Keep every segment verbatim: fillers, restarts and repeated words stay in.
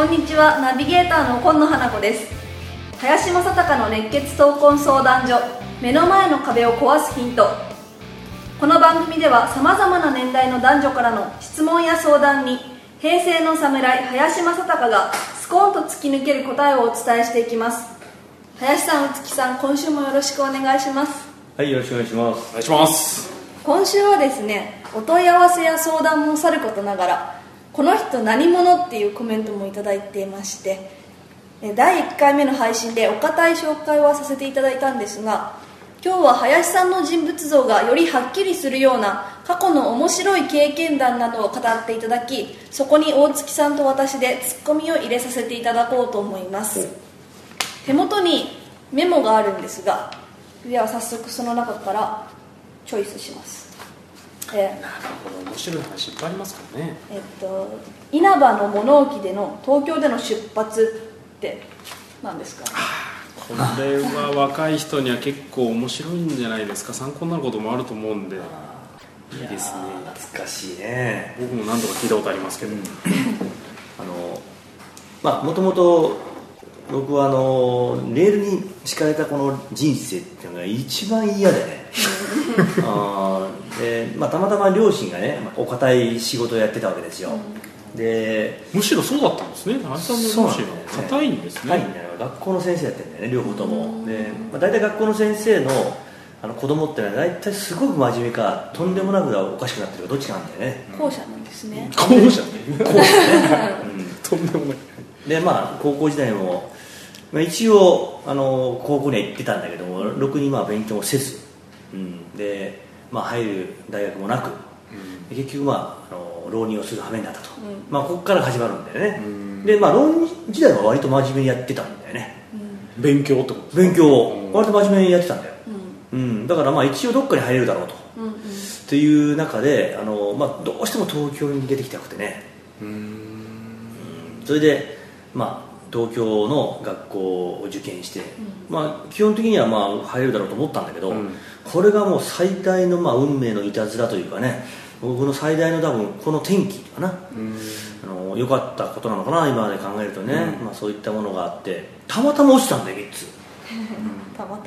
んにちは。ナビゲーターの今野花子です。林正孝の熱血闘魂相談所、目の前の壁を壊すヒント。この番組ではさまざまな年代の男女からの質問や相談に、平成の侍林正孝がスコーンと突き抜ける答えをお伝えしていきます。林さん、宇月さん、今週もよろしくお願いします。 はい、よろしくお願いします。 お願いします。 今週はですね、お問い合わせや相談もさることながら、この人何者っていうコメントもいただいていまして、だいいっかいめの配信でお堅い紹介はさせていただいたんですが、今日は林さんの人物像がよりはっきりするような過去の面白い経験談などを語っていただき、そこに大月さんと私でツッコミを入れさせていただこうと思います。手元にメモがあるんですが、では早速その中からチョイスします。えー、 なるほど、面白い話いっぱいありますからね。 えっと稲葉の物置での東京での出発って何ですか？ これは若い人には結構面白いんじゃないですか。参考になることもあると思うんで、いいですね。 懐かしいね。 僕も何度か聞いたことありますけど、うん、 あのまあもともと僕はあのレールに敷かれたこの人生っていうのが一番嫌でねあで、まあ、たまたま両親がねお堅い仕事をやってたわけですよ。でむしろそうだったんですね。林さんの両親は堅いんですね。 はい、学校の先生やってるんだよね、両方とも。で、まあ、大体学校の先生のあの子供ってのは大体すごく真面目かとんでもなくおかしくなってるかどっちかなんだよね。 後者なんですね。 後者ね。後者ね、 うん、とんでもない。でまあ高校時代も、まあ、一応あの高校には行ってたんだけども、ろくにまあ勉強もせず、うん、で、まあ、入る大学もなく、うん、結局、まあ、あの浪人をする羽目になったと、うん、まあ、ここから始まるんだよね。うん、で、まあ、浪人時代は割と真面目にやってたんだよね。 うん、勉強ってことですか？勉強を割と真面目にやってたんだよ。うんうん、だからまあ一応どっかに入れるだろうと、うんうん、っていう中であの、まあ、どうしても東京に出てきたくてね。うーん、うん、それで、まあ、東京の学校を受験して、うん、まあ、基本的にはまあ入れるだろうと思ったんだけど、うん、これがもう最大のまあ運命のいたずらというかね、僕の最大の多分この転機かな、うん、あの良かったことなのかな今まで考えるとね、うん、まあ、そういったものがあってたまたま落ちたんだよみっつ、うん、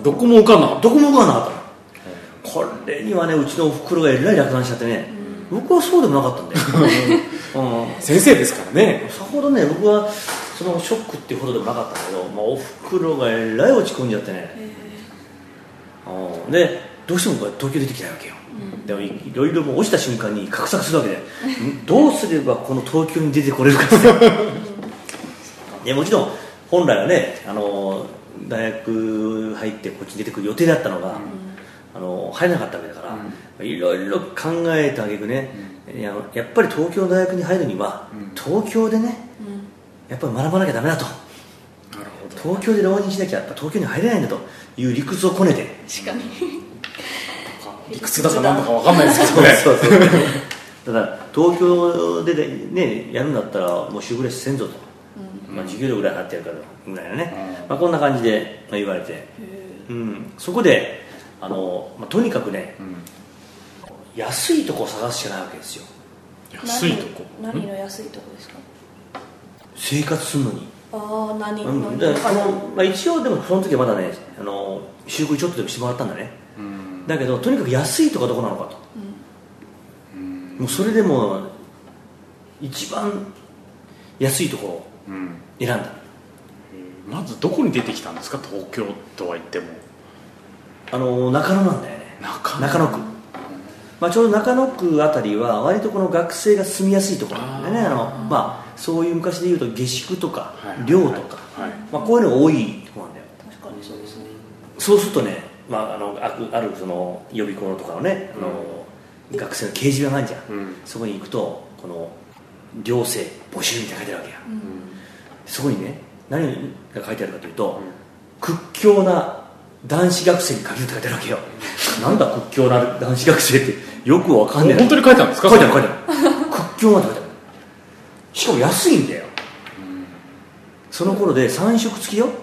どこも受かんなかった。 どこも受かんなかったの、うん、これにはねうちのおふくろがえらい落胆しちゃってね、うん、僕はそうでもなかったんだよ、うん、 先生ですからね。 さほどね僕はそのショックっていうほどでもなかったんだけど、まあ、おふくろがえらい落ち込んじゃってね、うん、でどうしても東京出てきたいわけよ、うん、でもいろいろもう落ちた瞬間に画策するわけでどうすればこの東京に出てこれるかってもちろん本来はねあの大学入ってこっちに出てくる予定だったのが、うん、あの入れなかったわけだからいろいろ考えてあげくね、うん、や, やっぱり東京の大学に入るには、うん、東京でね、うん、やっぱり学ばなきゃダメだと。 なるほど。 東京で浪人しなきゃやっぱ東京に入れないんだという理屈をこねて。 確かに理屈だかなんだか分かんないですけどねそうそうそうだから東京で、ね、やるんだったらもう週暮らしせんぞと、うん、まあ、授業料ぐらい払ってやるからぐらいのね、うん、まあ、こんな感じで言われて、うん、そこであの、まあ、とにかくね、うん、安いとこを探すしかないわけですよ。 安いとこ？ 何の安いとこですか？ 生活するのに。 ああ、何の、 うん、だからこの、まあ、一応でもその時はまだねあの週食いちょっとでもしてもらったんだね、うん、だけどとにかく安いとこはどこなのかと、うん、もうそれでも一番安いところを選んだ、 うん、まずどこに出てきたんですか？東京とは言ってもあの中野なんだよね。 中野、 中野区、まあ、ちょうど中野区あたりは割とこの学生が住みやすいところなんでね、あの、まあ、そういう昔でいうと下宿とか寮とか、まあ、こういうのが多いところなんだよ。 確かにそうですね。 そうするとね、まあ、あのあるあるその予備校とかのね、あの、うん、学生の掲示板があるじゃん、うん、そこに行くとこの寮生募集みたいな書いてあるわけや、うん、そこにね何が書いてあるかというと、うん、屈強な男子学生に限るって書いてあるわけよなんだ屈強な男子学生ってよくわかんない。 本当に書いてあるんですか？ 書いてある書いてある屈強なって書いてある。しかも安いんだよ、うん、その頃でさん食付きよ、うん、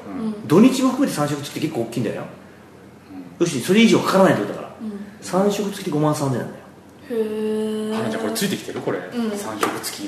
土日も含めてさん食付きって結構大きいんだよ、うん、要するにそれ以上かからないってことだから、うん、さん食付きでごまんさんぜんえんなんだよ。 へえ。 あ、じゃあこれついてきてるこれ、うん、さん食付き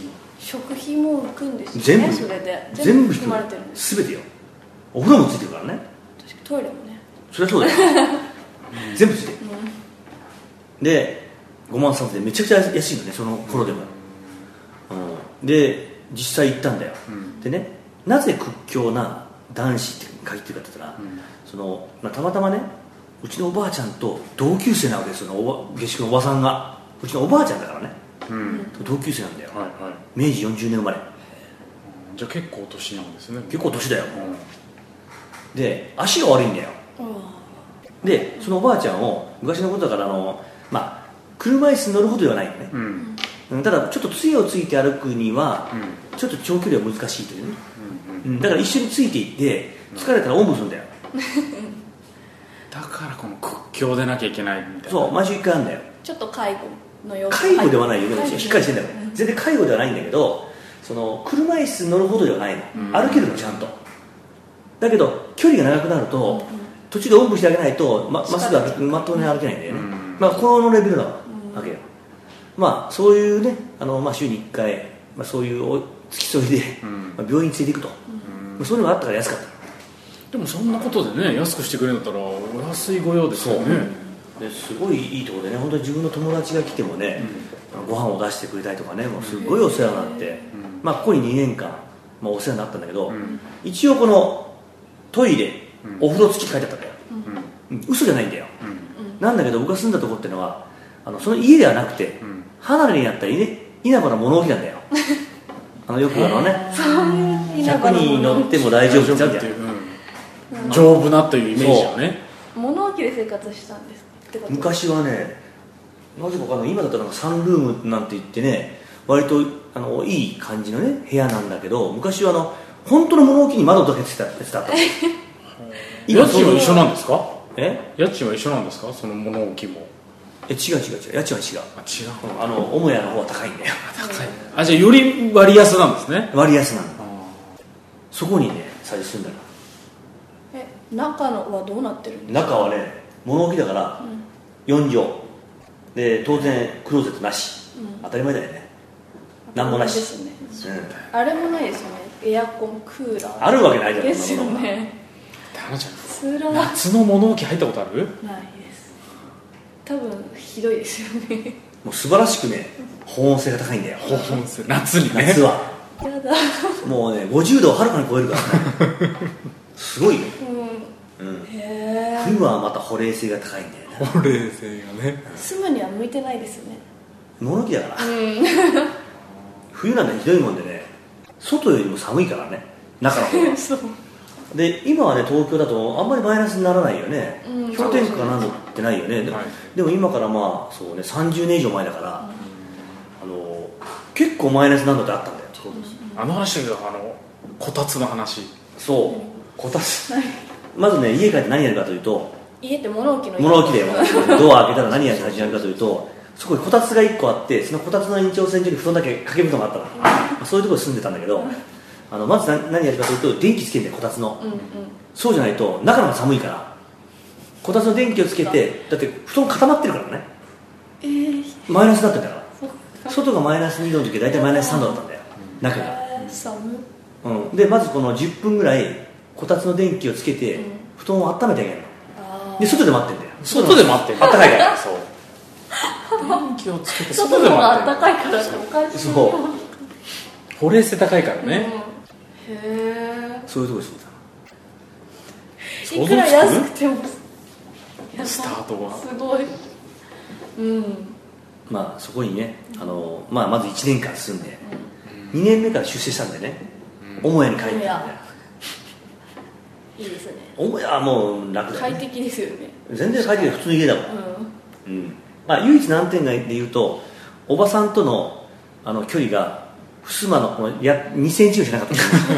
食費も浮くんですよ全部ね。それで全部含まれてるんです。 全てよ。お風呂もついてるからね。 確かトイレもね。 そりゃそうだよ全部ついてる、うん、でごまんさんでめちゃくちゃ安いのね、その頃でも、うん、で実際行ったんだよ、うん、でね、なぜ屈強な男子って限ってるかって言ったら、うん、そのまあ、たまたまね、うちのおばあちゃんと同級生なわけですよ、おば下宿のおばさんが。うちのおばあちゃんだからね、うん、同級生なんだよ、はいはい、めいじよんじゅうねん生まれ。 じゃあ結構年なんですね。 結構年だよ、うん、で足が悪いんだよ、うん、でそのおばあちゃんを昔のことだから、あの、まあ、車椅子に乗るほどではないよね、うん、ただちょっと杖をついて歩くには、うん、ちょっと長距離は難しいというね、うんうん、だから一緒についていって疲れたらおんぶするんだよだからこの屈強でなきゃいけないみたいな。 そう、毎週一回あるんだよ。 ちょっと介護のような。 介護ではないよね、しっかりしてんだよ、うん、全然介護ではないんだけど、その車椅子に乗るほどではないの、うん、歩けるのちゃんと。だけど距離が長くなると、うん、途中でおんぶしてあげないと ま, まっすぐまっとうに歩けないんだよね、うん、まあ、このレベルなわけよ、うん、まあそういうね、あの、まあ、週にいっかい、まあ、そういう付き添いで、うん、まあ、病院に連れていくと、うん、そういうのがあったから安かった。 でもそんなことでね、安くしてくれるんだったらお安い御用ですよね。 ですごいいいところでね、本当に自分の友達が来てもね、うん、ご飯を出してくれたりとかね、もうすごいお世話になって、うん、まあ、ここににねんかん、まあ、お世話になったんだけど、うん、一応このトイレ、うん、お風呂付き書いてあったんだよ、うん、嘘じゃないんだよ、うん、なんだけど僕が住んだところっていうのは、あのその家ではなくて、うん、離れにあった稲葉の物置なんだよあのよくあのね、ひゃくにん乗っても大丈夫って言って、 うん、丈夫なというイメージはね。 物置で生活したんですってこと。 昔はね、なぜか分かんない、今だったらなんかサンルームなんて言ってね、割とあのいい感じのね部屋なんだけど、昔はあの本当の物置に窓だけついてたった家賃は一緒なんですか？ え？ 家賃は一緒なんですか？その物置も。 え、違う違う違う、家賃は違う。 あ、違う。 あの母屋の方は高いんだよ。 高い。あ、じゃあより割安なんですね。 割安なの。そこにね最初住んだの。 え、中のはどうなってるんですか？ 中はね、物置だから、うん、よん畳で、当然クローゼットなし、うん、当たり前だよね。なんもなしですね、 うん、あれもないですよね、エアコン、クーラーあるわけないじゃんですよね。 タナちゃん、夏の物置入ったことある？ ないです。多分ひどいですよね。 もう素晴らしくね、保温性が高いんだよ。 保温性、夏にね。 夏はやだ、 もうねごじゅうどをはるかに超えるからねすごいよ、うんうん、へー。冬はまた保冷性が高いんだよね。 保冷性がね、 住むには向いてないですよね、 物置だから、うん、冬なんてひどいもんでね、外よりも寒いからね、中の方がそうで、今はね東京だとあんまりマイナスにならないよね、うん、氷点下なんてないよね、でも、はい、でも今からまあそうねさんじゅうねん以上前だから、うん、あの結構マイナスなんだってあったんだよ。そうです、 あの話だ、あのこたつの話。 そう、こたつまずね、家帰って何やるかというと、 家って物置の家、 物置だよドア開けたら何やるかというと、そこにこたつがいっこあって、そのこたつの延長線上に布団だけ掛け布団があったの、うん、まあ、そういうところに住んでたんだけど、あのまず何やるかというと電気つけるんだよ、こたつの、うんうん、そうじゃないと中のが寒いから、こたつの電気をつけて、だって布団固まってるからね、えー、マイナスになってたから、外がマイナスにどの時は大体マイナスさんどだったんだよ、中が、えー、寒、うん、でまずこのじゅっぷんぐらいこたつの電気をつけて、うん、布団を温めてあげるので、外で待ってんだよ。 外で待ってんだよ、 あったかいからそう電気をつけて外で待ってんだよ。外の方があったかいからっておかしい。そう、 保冷性高いからね、 うん、へえ、 そういうとこです。 いくら安くてもスタートはすごい、うん、 まあそこにね、あの、まあ、まずいちねんかん住んで、うん、にねんめから出世したんでね、うん、母屋に帰ってんだよ。 いいですね。 母屋はもう楽だよね、 快適ですよね。 全然快適で普通の家だもん、うんうん、まあ、唯一難点がで言うと、おばさんとの、あの距離が襖のこのやにセンチぐらいしかなか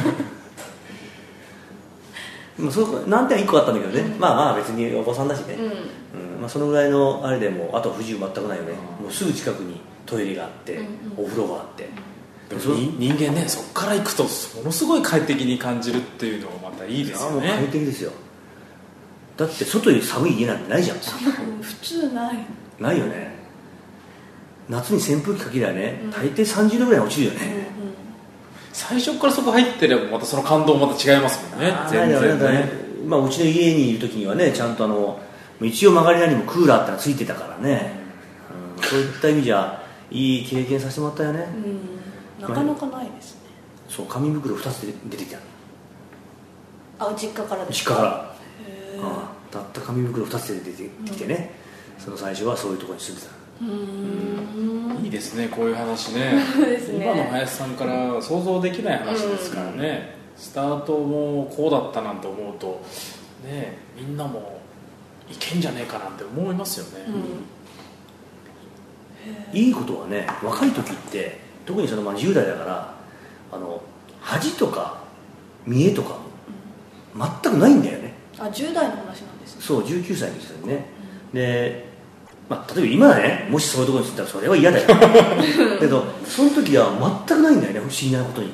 ったまあそこ難点はいっこあったんだけどね、うん、まあまあ別におばさんだしね、うんうん、まあ、そのぐらいのあれでもあと不自由全くないよね、もうすぐ近くにトイレがあって、うんうん、お風呂があって、 でも人間ね、そこから行くとものすごい快適に感じるっていうのがまたいいですよね。 快適ですよ。だって外より寒い家なんてないじゃん普通ないないよね。夏に扇風機かけりゃね、うん、大抵さんじゅうどぐらい落ちるよね、うんうん、 最初からそこ入ってればまたその感動また違いますもんね。全然ね。 まあ、うちの家にいる時にはねちゃんとあの道を曲がりなりにもクーラーってのがついてたからね、うん、そういった意味じゃいい経験させてもらったよね、 うん、なかなかないですね。 そう紙袋ふたつで出てきたの。 あ、実家からです実家からあああたった紙袋ふたつで出てきてね、うん、その最初はそういうところに住んでた。 うーんいいですねこういう話ね。 ですね今の林さんから想像できない話ですからね、うん、スタートもこうだったなんて思うとねみんなもいけんじゃねえかなんて思いますよね、 うん、いいことはね若い時って特にそのまあじゅう代だからあの恥とか見栄とか全くないんだよね。 あ、じゅう代の話なんですね。 そうじゅうきゅうさいの時にね、うん、でまあ、例えば今だねもしそういうところに住んだらそれは嫌だよだけどその時は全くないんだよね不思議なことに、うん、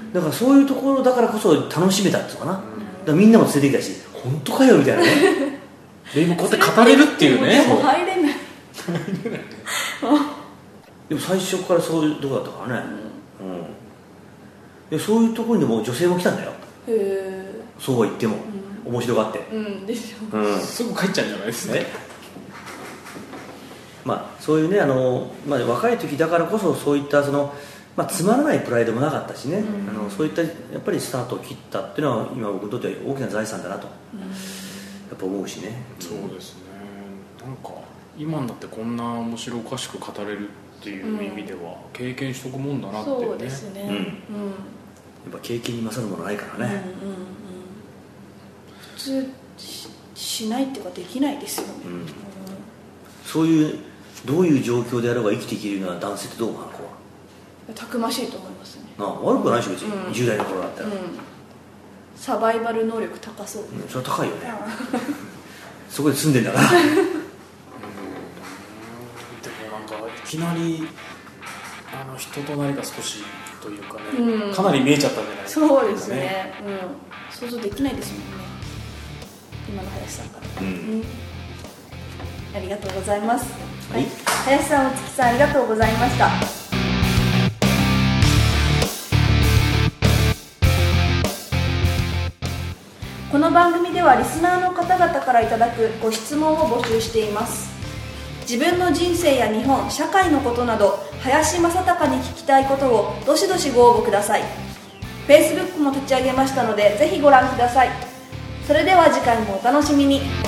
だからそういうところだからこそ楽しめたっていうかな、うん、だからみんなも連れてきたし本当かよみたいなねで今こうやって語れるっていうね。 もう入れないでも最初からそういうところだったからね、うん、でそういうところにでも女性も来たんだよ。へえ。そうは言っても、うん、面白がって、 うんでしょう、 うん、すぐ帰っちゃうんじゃないですね。 まあ、そういうねあの、まあ、若い時だからこそそういったその、まあ、つまらないプライドもなかったしね、うん、あのそういったやっぱりスタートを切ったっていうのは今僕にとっては大きな財産だなと、うん、やっぱ思うしね。 そうですね。なんか今になってこんな面白おかしく語れるっていう意味では経験しとくもんだなっていうね。 そうですね、うんうん、やっぱ経験に勝るものないからね、うんうんうん、 普通 し, しないっていうかできないですよね、うんうん、 そういうどういう状況であろうが生きていけるような男性ってどうかな。子はたくましいと思いますね。 ああ悪くないし別に、うん、じゅう代の頃だったら、うん、 サバイバル能力高そう、 うん、それは高いよねそこで住んでんだからうんでもなんかいきなりあの人となりが少しというかね、うん、かなり見えちゃったんじゃないですかね。 そうですね、うん、想像できないですもんね今の林さんから、うんうん、ありがとうございます、はい、林さん、お月さんありがとうございました。この番組ではリスナーの方々からいただくご質問を募集しています。自分の人生や日本、社会のことなど林正孝に聞きたいことをどしどしご応募ください。 Facebook も立ち上げましたのでぜひご覧ください。それでは次回もお楽しみに。